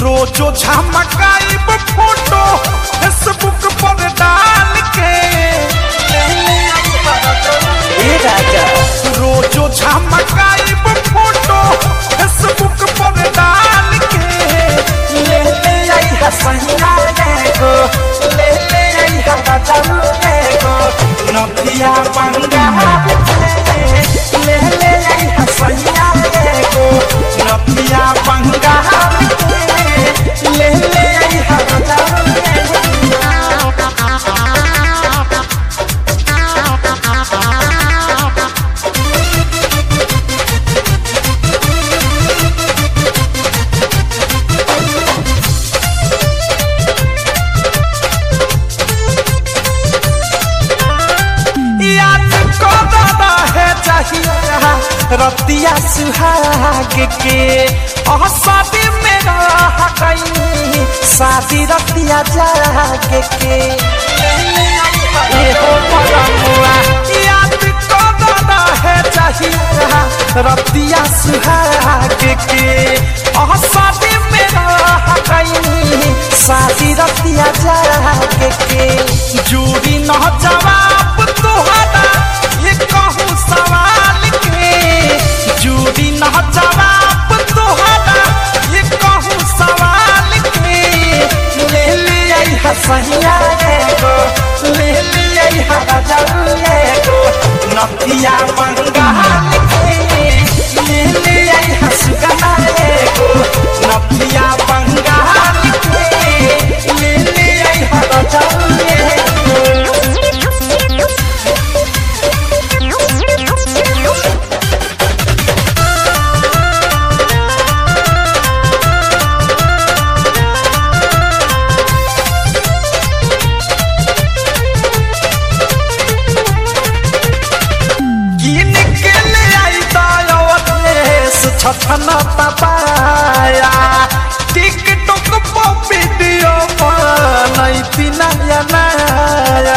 रोजो झमकाइब photo Facebook पर डाल के राजा रोजो झमकाइब फोटो फेसबुक पर डाल के ले आई हसैया गो ले आई हटा गो नथिया बंगाल ले आई हसैया गो नथिया बंगाल ले आई हटा रतिया सुहाग के शादी में रह गई शादी रतिया जाग के याद करना है चाहिए रतिया सुहाग के शादी में रह गई शादी रतिया जाग के जूरी न जवाब तुहरा ये कहूँ सवाल जूरी न जवाब तुहरा ये कहूँ सवाल के ले आई हसैया गो ले आई हटा गो नथिया बंगाल के ले आई हसुगना गो नथिया बंगाल के ले आई हटा छछना तपाया टिकटॉक पर वीडियो बनैती नया नया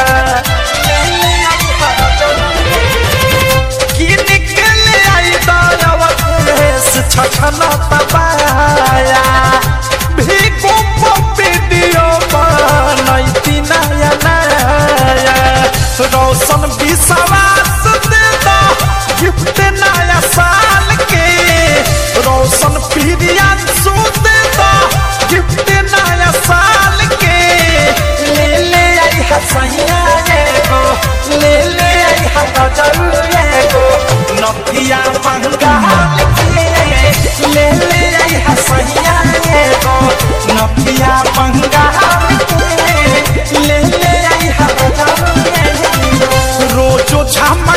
की निकले आई दयावत छछना तपाया भीगो पर वीडियो बनैती नया नया रोशन विश्वास दे दो गिफ्ट नया साल के रोशन पीरियन सूद दो गिफ्ट नया साल के ले आई हसैया गो ले आई हटा गो नथिया बंगाल के ले आई हसैया गो नथिया बंगाल के ले आई हटा रोजो झम